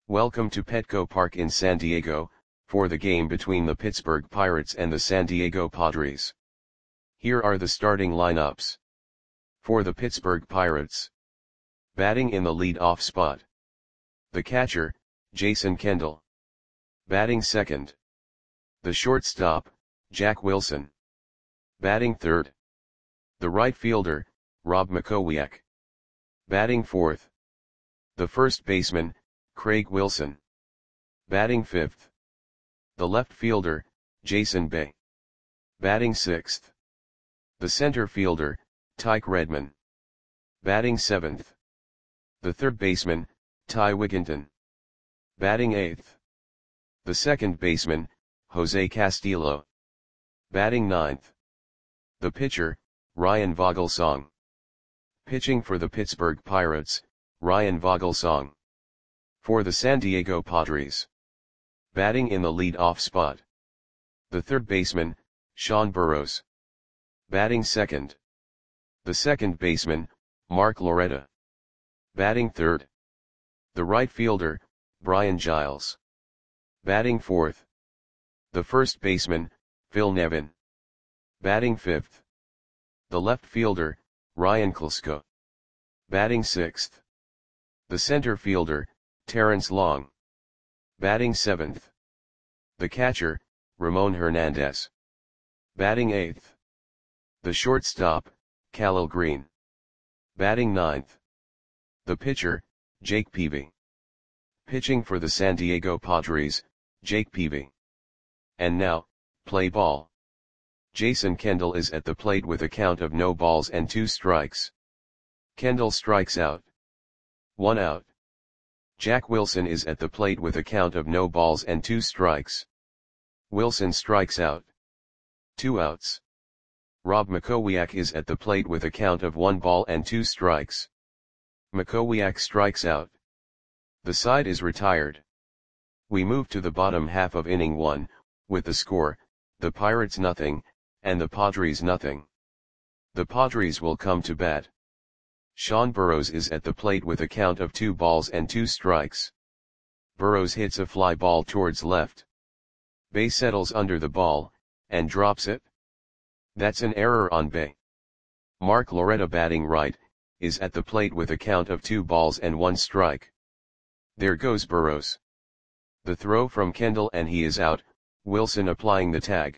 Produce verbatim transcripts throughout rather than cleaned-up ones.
Welcome to Petco Park in San Diego, for the game between the Pittsburgh Pirates and the San Diego Padres. Here are the starting lineups. For the Pittsburgh Pirates. Batting in the lead-off spot. The catcher, Jason Kendall. Batting second. The shortstop, Jack Wilson. Batting third. The right fielder, Rob Mackowiak. Batting fourth. The first baseman, Craig Wilson. Batting fifth. The left fielder, Jason Bay. Batting sixth. The center fielder, Tyke Redman. Batting seventh. The third baseman, Ty Wigginton. Batting eighth. The second baseman, Jose Castillo. Batting ninth. The pitcher, Ryan Vogelsong. Pitching for the Pittsburgh Pirates, Ryan Vogelsong. For the San Diego Padres. Batting in the lead-off spot. The third baseman, Sean Burroughs. Batting second. The second baseman, Mark Loretta. Batting third. The right fielder, Brian Giles. Batting fourth. The first baseman, Phil Nevin. Batting fifth. The left fielder, Ryan Klesko. Batting sixth. The center fielder, Terrence Long. Batting seventh. The catcher, Ramon Hernandez. Batting eighth. The shortstop, Khalil Green. Batting ninth. The pitcher, Jake Peavy. Pitching for the San Diego Padres, Jake Peavy. And now, play ball. Jason Kendall is at the plate with a count of no balls and two strikes. Kendall strikes out. One out. Jack Wilson is at the plate with a count of no balls and two strikes. Wilson strikes out. Two outs. Rob Mackowiak is at the plate with a count of one ball and two strikes. Mackowiak strikes out. The side is retired. We move to the bottom half of inning one, with the score, the Pirates nothing, and the Padres nothing. The Padres will come to bat. Sean Burroughs is at the plate with a count of two balls and two strikes. Burroughs hits a fly ball towards left. Bay settles under the ball, and drops it. That's an error on Bay. Mark Loretta, batting right, is at the plate with a count of two balls and one strike. There goes Burroughs. The throw from Kendall and he is out, Wilson applying the tag.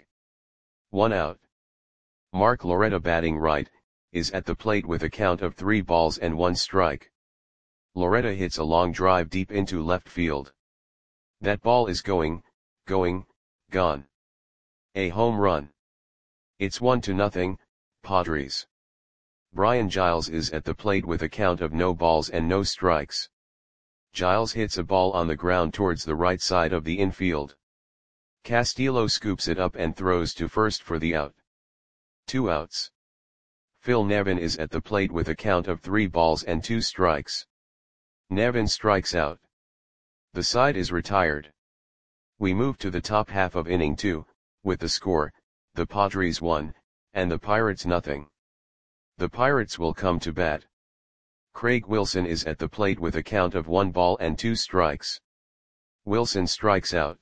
One out. Mark Loretta, batting right, is at the plate with a count of three balls and one strike. Loretta hits a long drive deep into left field. That ball is going, going, gone. A home run. It's one to nothing, Padres. Brian Giles is at the plate with a count of no balls and no strikes. Giles hits a ball on the ground towards the right side of the infield. Castillo scoops it up and throws to first for the out. Two outs. Phil Nevin is at the plate with a count of three balls and two strikes. Nevin strikes out. The side is retired. We move to the top half of inning two, with the score, the Padres one, and the Pirates nothing. The Pirates will come to bat. Craig Wilson is at the plate with a count of one ball and two strikes. Wilson strikes out.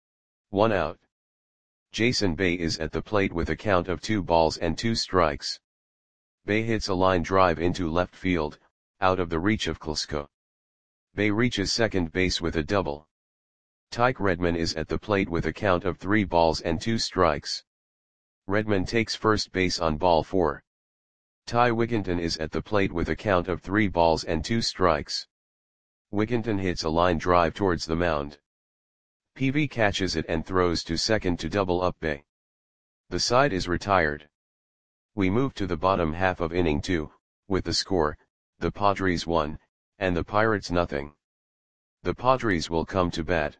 One out. Jason Bay is at the plate with a count of two balls and two strikes. Bay hits a line drive into left field, out of the reach of Klesko. Bay reaches second base with a double. Tyke Redman is at the plate with a count of three balls and two strikes. Redman takes first base on ball four. Ty Wigginton is at the plate with a count of three balls and two strikes. Wigginton hits a line drive towards the mound. Peavy catches it and throws to second to double up Bay. The side is retired. We move to the bottom half of inning two, with the score, the Padres one, and the Pirates nothing. The Padres will come to bat.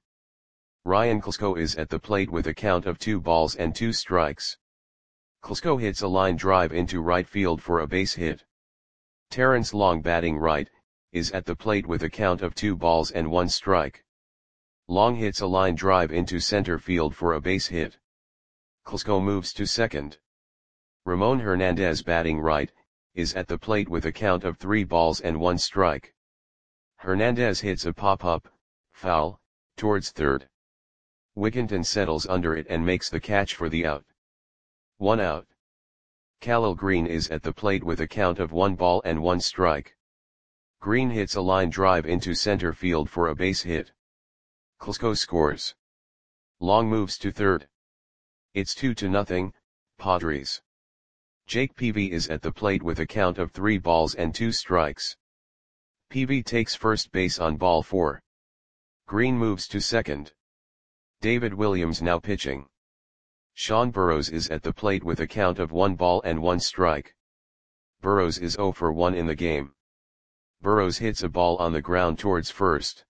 Ryan Klesko is at the plate with a count of two balls and two strikes. Klesko hits a line drive into right field for a base hit. Terrence Long, batting right, is at the plate with a count of two balls and one strike. Long hits a line drive into center field for a base hit. Klesko moves to second. Ramon Hernandez, batting right, is at the plate with a count of three balls and one strike. Hernandez hits a pop-up, foul, towards third. Wigginton settles under it and makes the catch for the out. One out. Khalil Green is at the plate with a count of one ball and one strike. Green hits a line drive into center field for a base hit. Klesko scores. Long moves to third. It's two to nothing, Padres. Jake Peavy is at the plate with a count of three balls and two strikes. Peavy takes first base on ball four. Green moves to second. David Williams now pitching. Sean Burrows is at the plate with a count of one ball and one strike. Burrows is zero for one in the game. Burrows hits a ball on the ground towards first.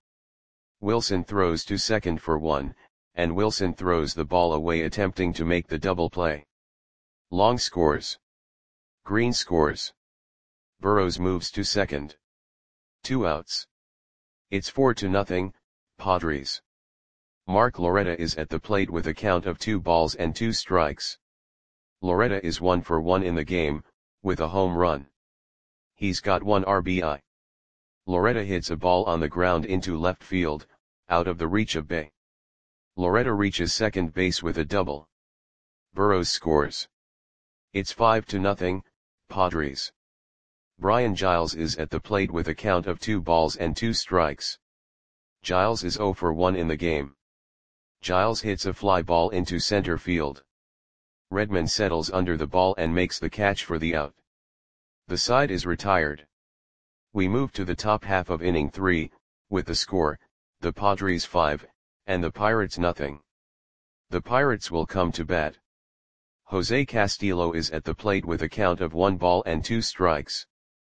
Wilson throws to second for one, and Wilson throws the ball away attempting to make the double play. Long scores. Green scores. Burrows moves to second. Two outs. It's four to nothing, Padres. Mark Loretta is at the plate with a count of two balls and two strikes. Loretta is one for one in the game, with a home run. He's got one R B I. Loretta hits a ball on the ground into left field, out of the reach of Bay. Loretta reaches second base with a double. Burrows scores. It's five to nothing, Padres. Brian Giles is at the plate with a count of two balls and two strikes. Giles is zero for one in the game. Giles hits a fly ball into center field. Redman settles under the ball and makes the catch for the out. The side is retired. We move to the top half of inning three, with the score, the Padres five, and the Pirates nothing. The Pirates will come to bat. Jose Castillo is at the plate with a count of one ball and two strikes.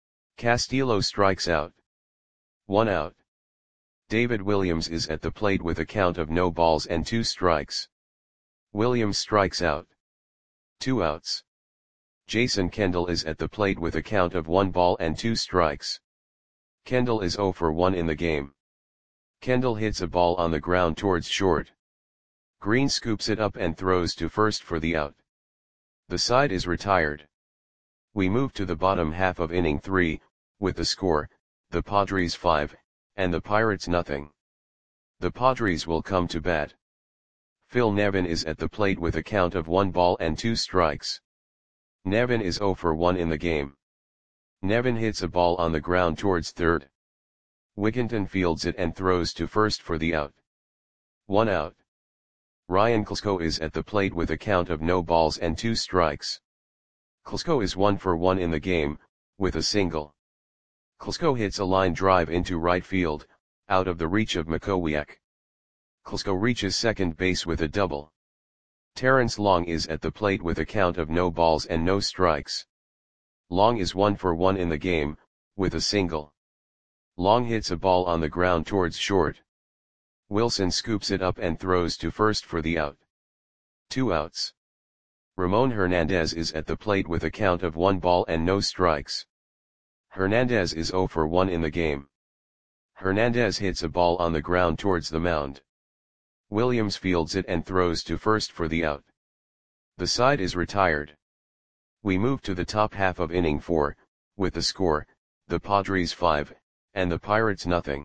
Castillo strikes out. One out. David Williams is at the plate with a count of no balls and two strikes. Williams strikes out. Two outs. Jason Kendall is at the plate with a count of one ball and two strikes. Kendall is zero for one in the game. Kendall hits a ball on the ground towards short. Green scoops it up and throws to first for the out. The side is retired. We move to the bottom half of inning three, with the score, the Padres five, and the Pirates nothing. The Padres will come to bat. Phil Nevin is at the plate with a count of one ball and two strikes. Nevin is zero for one in the game. Nevin hits a ball on the ground towards third. Wigginton fields it and throws to first for the out. One out. Ryan Klesko is at the plate with a count of no balls and two strikes. Klesko is one for one in the game, with a single. Klesko hits a line drive into right field, out of the reach of Makowiak. Klesko reaches second base with a double. Terrence Long is at the plate with a count of no balls and no strikes. Long is one for one in the game, with a single. Long hits a ball on the ground towards short. Wilson scoops it up and throws to first for the out. Two outs. Ramon Hernandez is at the plate with a count of one ball and no strikes. Hernandez is zero for one in the game. Hernandez hits a ball on the ground towards the mound. Williams fields it and throws to first for the out. The side is retired. We move to the top half of inning four, with the score, the Padres five, and the Pirates nothing.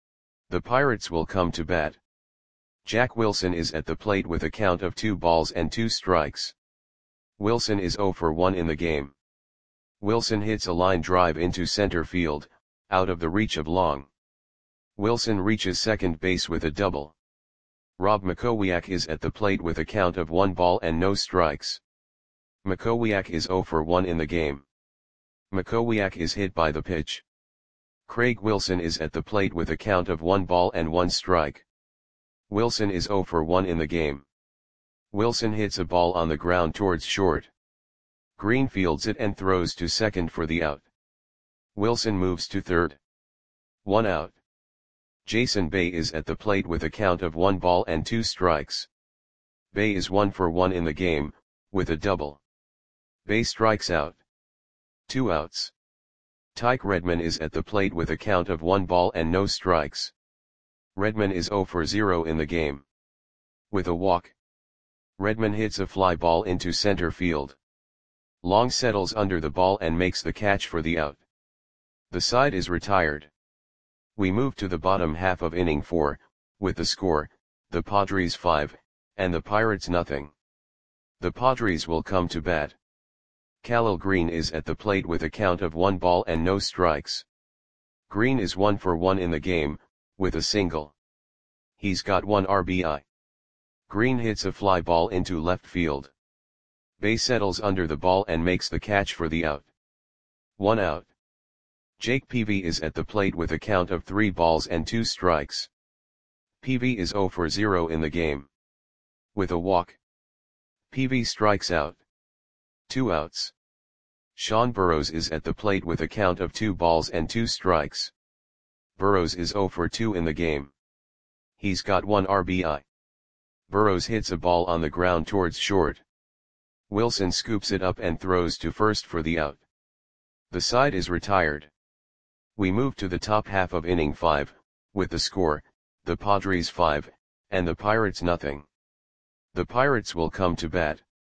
The Pirates will come to bat. Jack Wilson is at the plate with a count of two balls and two strikes. Wilson is zero for one in the game. Wilson hits a line drive into center field, out of the reach of Long. Wilson reaches second base with a double. Rob Makowiak is at the plate with a count of one ball and no strikes. Makowiak is zero for one in the game. Makowiak is hit by the pitch. Craig Wilson is at the plate with a count of one ball and one strike. Wilson is zero for one in the game. Wilson hits a ball on the ground towards short. Green fields it and throws to second for the out. Wilson moves to third. One out. Jason Bay is at the plate with a count of one ball and two strikes. Bay is one for one in the game, with a double. Bay strikes out. Two outs. Tyke Redman is at the plate with a count of one ball and no strikes. Redman is zero for zero in the game. With a walk. Redman hits a fly ball into center field. Long settles under the ball and makes the catch for the out. The side is retired. We move to the bottom half of inning four, with the score, the Padres five, and the Pirates nothing. The Padres will come to bat. Khalil Green is at the plate with a count of one ball and no strikes. Green is one for one in the game, with a single. He's got one R B I. Green hits a fly ball into left field. Bae settles under the ball and makes the catch for the out. One out. Jake Peavy is at the plate with a count of three balls and two strikes. Peavy is zero for zero in the game. With a walk, Peavy strikes out. Two outs. Sean Burrows is at the plate with a count of two balls and two strikes. Burrows is zero for two in the game. He's got one R B I. Burrows hits a ball on the ground towards short. Wilson scoops it up and throws to first for the out. The side is retired. We move to the top half of inning five, with the score, the Padres five, and the Pirates nothing. The Pirates will come to bat.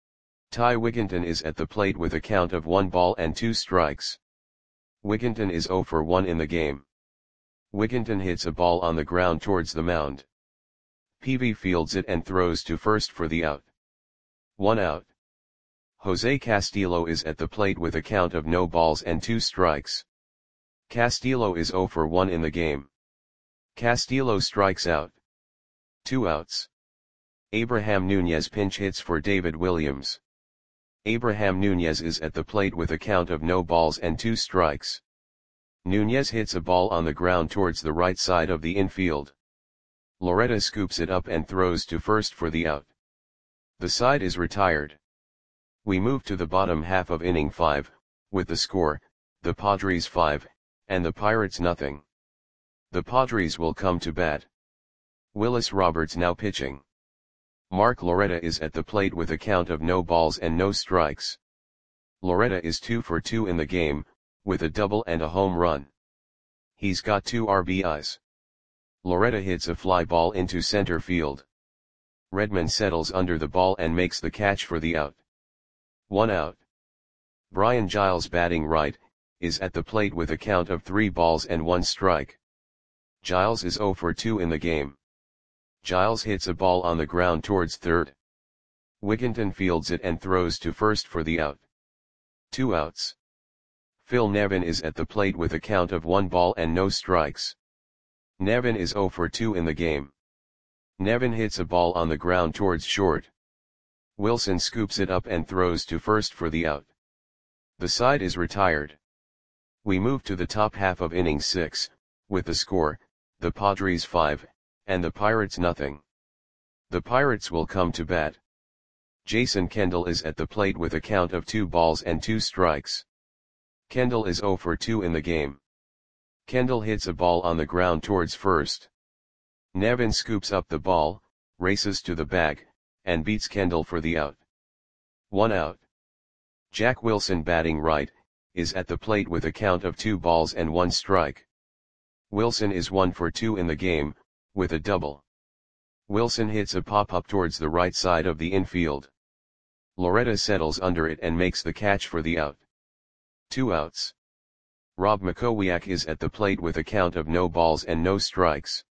Ty Wigginton is at the plate with a count of one ball and two strikes. Wigginton is zero for one in the game. Wigginton hits a ball on the ground towards the mound. Peavy fields it and throws to first for the out. One out. Jose Castillo is at the plate with a count of no balls and two strikes. Castillo is zero for one in the game. Castillo strikes out. Two outs. Abraham Nunez pinch hits for David Williams. Abraham Nunez is at the plate with a count of no balls and two strikes. Nunez hits a ball on the ground towards the right side of the infield. Loretta scoops it up and throws to first for the out. The side is retired. We move to the bottom half of inning five, with the score, the Padres five, and the Pirates nothing. The Padres will come to bat. Willis Roberts now pitching. Mark Loretta is at the plate with a count of no balls and no strikes. Loretta is two for two in the game, with a double and a home run. He's got two R B Is. Loretta hits a fly ball into center field. Redman settles under the ball and makes the catch for the out. One out. Brian Giles batting right, is at the plate with a count of three balls and one strike. Giles is zero for two in the game. Giles hits a ball on the ground towards third. Wigginton fields it and throws to first for the out. Two outs. Phil Nevin is at the plate with a count of one ball and no strikes. Nevin is zero for two in the game. Nevin hits a ball on the ground towards short. Wilson scoops it up and throws to first for the out. The side is retired. We move to the top half of inning six, with the score, the Padres five, and the Pirates nothing. The Pirates will come to bat. Jason Kendall is at the plate with a count of two balls and two strikes. Kendall is zero for two in the game. Kendall hits a ball on the ground towards first. Nevin scoops up the ball, races to the bag, and beats Kendall for the out. One out. Jack Wilson batting right, is at the plate with a count of two balls and one strike. Wilson is one for two in the game, with a double. Wilson hits a pop-up towards the right side of the infield. Loretta settles under it and makes the catch for the out. Two outs. Rob Makowiak is at the plate with a count of no balls and no strikes.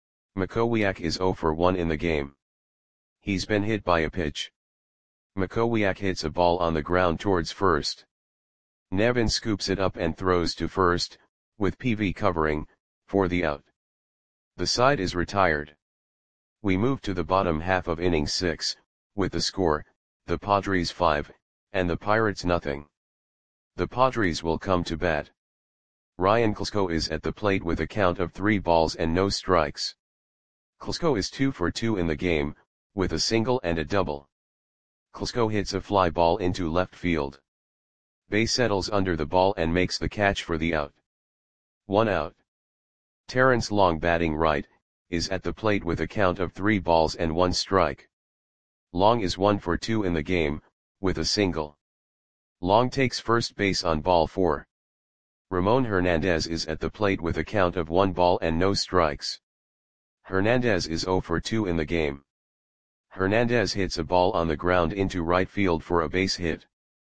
Makowiak is zero for one in the game. He's been hit by a pitch. Makowiak hits a ball on the ground towards first. Nevin scoops it up and throws to first, with Peavy covering, for the out. The side is retired. We move to the bottom half of inning six, with the score, the Padres five, and the Pirates nothing. The Padres will come to bat. Ryan Klesko is at the plate with a count of three balls and no strikes. Klesko is two for two in the game, with a single and a double. Klesko hits a fly ball into left field. Bae settles under the ball and makes the catch for the out. One out. Terrence Long batting right, is at the plate with a count of three balls and one strike. Long is one for two in the game, with a single. Long takes first base on ball four. Ramon Hernandez is at the plate with a count of one ball and no strikes. Hernandez is zero for two in the game. Hernandez hits a ball on the ground into right field for a base hit.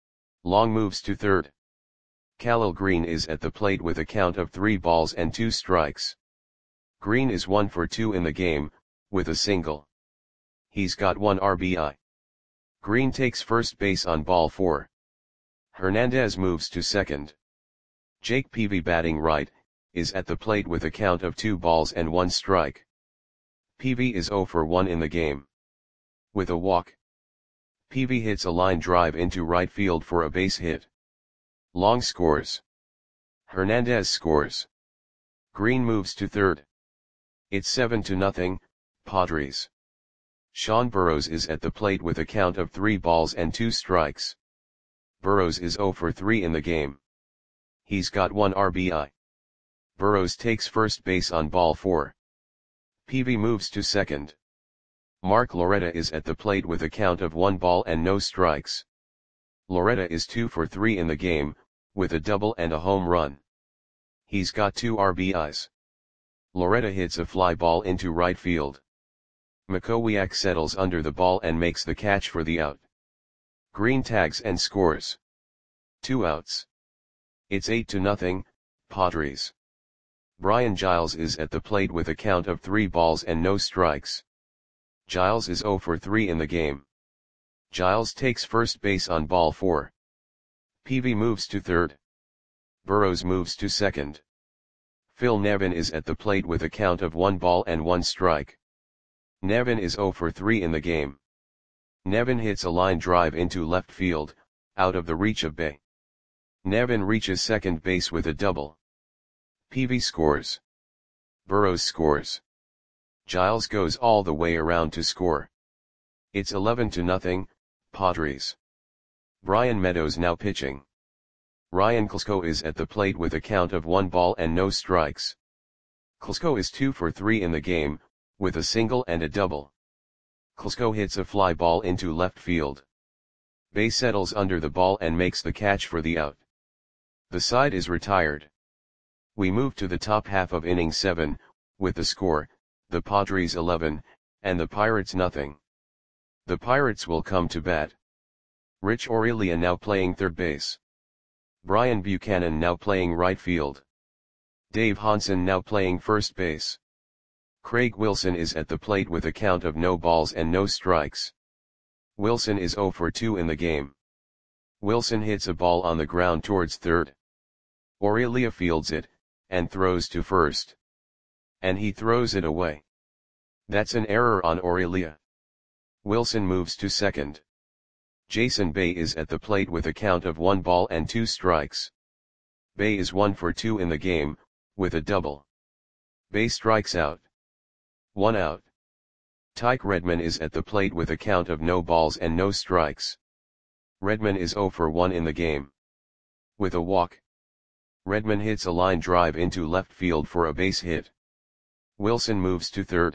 Long moves to third. Khalil Green is at the plate with a count of three balls and two strikes. Green is one for two in the game, with a single. He's got one R B I. Green takes first base on ball four. Hernandez moves to second. Jake Peavy, batting right, is at the plate with a count of two balls and one strike. Peavy is zero for one in the game. With a walk, Peavy hits a line drive into right field for a base hit. Long scores. Hernandez scores. Green moves to third. It's seven to nothing, Padres. Sean Burrows is at the plate with a count of three balls and two strikes. Burrows is zero for three in the game. He's got one R B I. Burrows takes first base on ball four. Peavy moves to second. Mark Loretta is at the plate with a count of one ball and no strikes. Loretta is two for three in the game, with a double and a home run. He's got two R B Is. Loretta hits a fly ball into right field. Makowiak settles under the ball and makes the catch for the out. Green tags and scores. Two outs. It's eight to nothing, Padres. Brian Giles is at the plate with a count of three balls and no strikes. Giles is zero for three in the game. Giles takes first base on ball four. Peavy moves to third. Burrows moves to second. Phil Nevin is at the plate with a count of one ball and one strike. Nevin is zero for three in the game. Nevin hits a line drive into left field, out of the reach of Bay. Nevin reaches second base with a double. Peavy scores. Burrows scores. Giles goes all the way around to score. It's eleven to nothing, Padres. Brian Meadows now pitching. Ryan Klesko is at the plate with a count of one ball and no strikes. Klesko is two for three in the game, with a single and a double. Klesko hits a fly ball into left field. Bay settles under the ball and makes the catch for the out. The side is retired. We move to the top half of inning seven, with the score, the Padres eleven, and the Pirates nothing. The Pirates will come to bat. Rich Aurelia now playing third base. Brian Buchanan now playing right field. Dave Hansen now playing first base. Craig Wilson is at the plate with a count of no balls and no strikes. Wilson is zero for two in the game. Wilson hits a ball on the ground towards third. Aurelia fields it, and throws to first. And he throws it away. That's an error on Aurelia. Wilson moves to second. Jason Bay is at the plate with a count of one ball and two strikes. Bay is one for two in the game, with a double. Bay strikes out. One out. Tyke Redman is at the plate with a count of no balls and no strikes. Redman is zero for one in the game. With a walk, Redman hits a line drive into left field for a base hit. Wilson moves to third.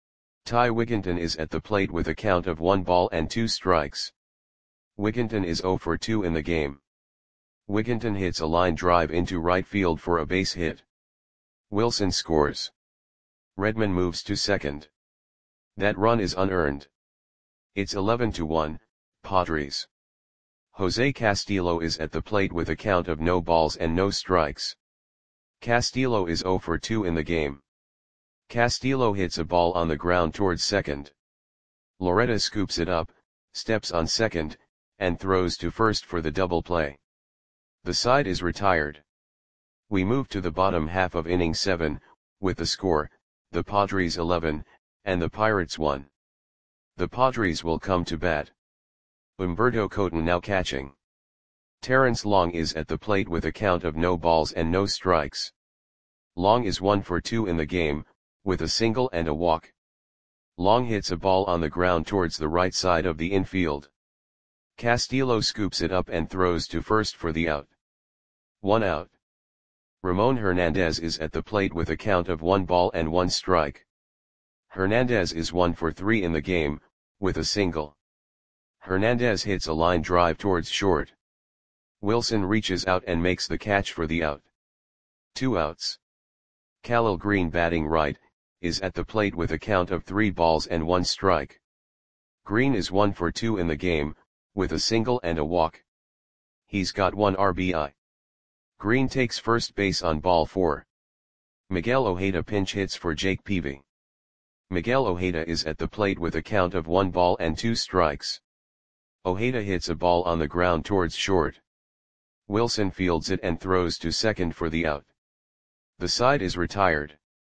Ty Wigginton is at the plate with a count of one ball and two strikes. Wigginton is zero for two in the game. Wigginton hits a line drive into right field for a base hit. Wilson scores. Redman moves to second. That run is unearned. It's eleven to one, Padres. Jose Castillo is at the plate with a count of no balls and no strikes. Castillo is zero for two in the game. Castillo hits a ball on the ground towards second. Loretta scoops it up, steps on second, and throws to first for the double play. The side is retired. We move to the bottom half of inning seven, with the score, the Padres eleven, and the Pirates one. The Padres will come to bat. Umberto Coton now catching. Terrence Long is at the plate with a count of no balls and no strikes. Long is one for two in the game, with a single and a walk. Long hits a ball on the ground towards the right side of the infield. Castillo scoops it up and throws to first for the out. One out. Ramon Hernandez is at the plate with a count of one ball and one strike. Hernandez is one for three in the game, with a single. Hernandez hits a line drive towards short. Wilson reaches out and makes the catch for the out. Two outs. Khalil Green, batting right, is at the plate with a count of three balls and one strike. Green is one for two in the game, with a single and a walk. He's got one R B I. Green takes first base on ball four. Miguel Ojeda pinch hits for Jake Peavy. Miguel Ojeda is at the plate with a count of one ball and two strikes. Ojeda hits a ball on the ground towards short. Wilson fields it and throws to second for the out. The side is retired.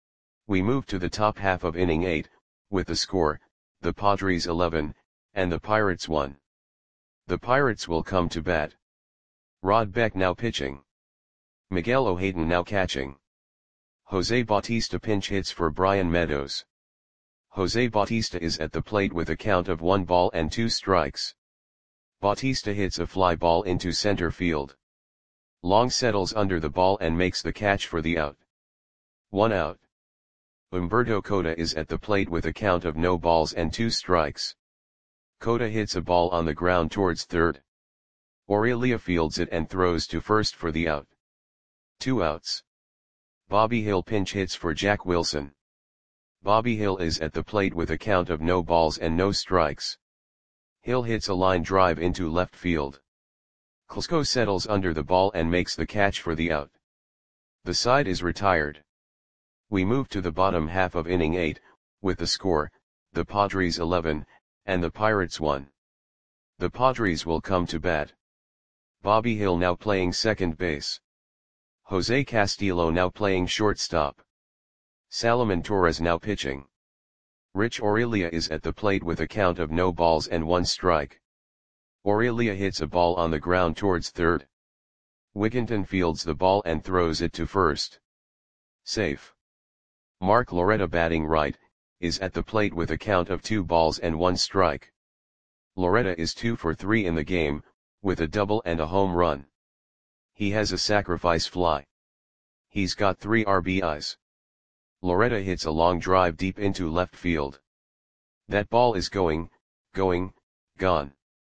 We move to the top half of inning eight, with the score, the Padres eleven, and the Pirates one. The Pirates will come to bat. Rod Beck now pitching. Miguel Ojeda now catching. Jose Bautista pinch hits for Brian Meadows. Jose Bautista is at the plate with a count of one ball and two strikes. Bautista hits a fly ball into center field. Long settles under the ball and makes the catch for the out. One out. Humberto Cota is at the plate with a count of no balls and two strikes. Cota hits a ball on the ground towards third. Aurelia fields it and throws to first for the out. Two outs. Bobby Hill pinch hits for Jack Wilson. Bobby Hill is at the plate with a count of no balls and no strikes. Hill hits a line drive into left field. Klesko settles under the ball and makes the catch for the out. The side is retired. We move to the bottom half of inning eight, with the score, the Padres eleven, and the Pirates one. The Padres will come to bat. Bobby Hill now playing second base. Jose Castillo now playing shortstop. Salomon Torres now pitching. Rich Aurelia is at the plate with a count of no balls and one strike. Aurelia hits a ball on the ground towards third. Wigginton fields the ball and throws it to first. Safe. Mark Loretta batting right, is at the plate with a count of two balls and one strike. Loretta is two for three in the game, with a double and a home run. He has a sacrifice fly. He's got three R B Is. Loretta hits a long drive deep into left field. That ball is going, going, gone.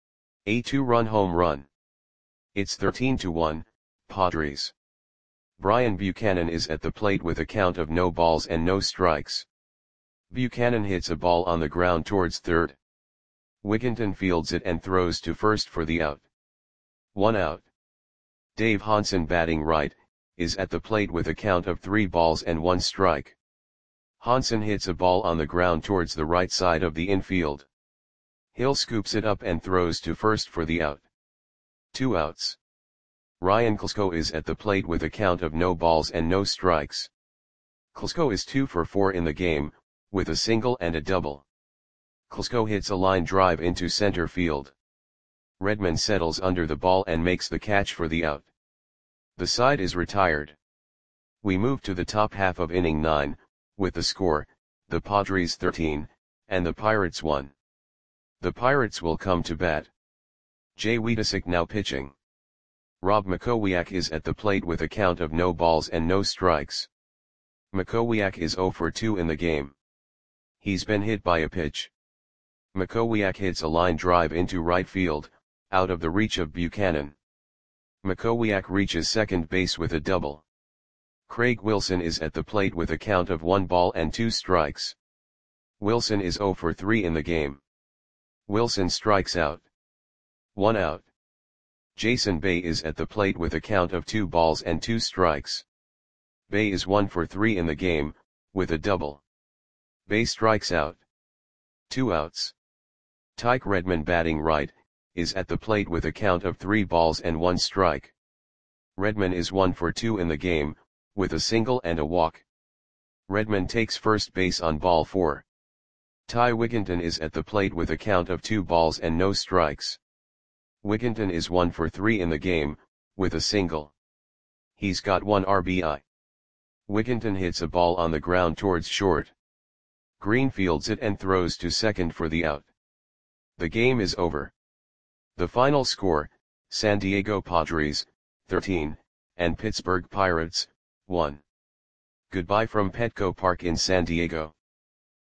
A two-run home run. It's thirteen to one, Padres. Brian Buchanan is at the plate with a count of no balls and no strikes. Buchanan hits a ball on the ground towards third. Wigginton fields it and throws to first for the out. One out. Dave Hansen batting right, is at the plate with a count of three balls and one strike. Hansen hits a ball on the ground towards the right side of the infield. Hill scoops it up and throws to first for the out. Two outs. Ryan Klesko is at the plate with a count of no balls and no strikes. Klesko is two for four in the game, with a single and a double. Klesko hits a line drive into center field. Redmond settles under the ball and makes the catch for the out. The side is retired. We move to the top half of inning nine, with the score, the Padres thirteen, and the Pirates one. The Pirates will come to bat. Jay Wiedesick now pitching. Rob Makowiak is at the plate with a count of no balls and no strikes. Makowiak is zero for two in the game. He's been hit by a pitch. Makowiak hits a line drive into right field, out of the reach of Buchanan. Makowiak reaches second base with a double. Craig Wilson is at the plate with a count of one ball and two strikes. Wilson is zero for three in the game. Wilson strikes out. One out. Jason Bay is at the plate with a count of two balls and two strikes. Bay is one for three in the game, with a double. Bay strikes out. Two outs. Tyke Redmond batting right, is at the plate with a count of three balls and one strike. Redmond is one for two in the game, with a single and a walk. Redmond takes first base on ball four. Ty Wigginton is at the plate with a count of two balls and no strikes. Wigginton is one for three in the game, with a single. He's got one R B I. Wigginton hits a ball on the ground towards short. Green fields it and throws to second for the out. The game is over. The final score, San Diego Padres, thirteen, and Pittsburgh Pirates, one. Goodbye from Petco Park in San Diego.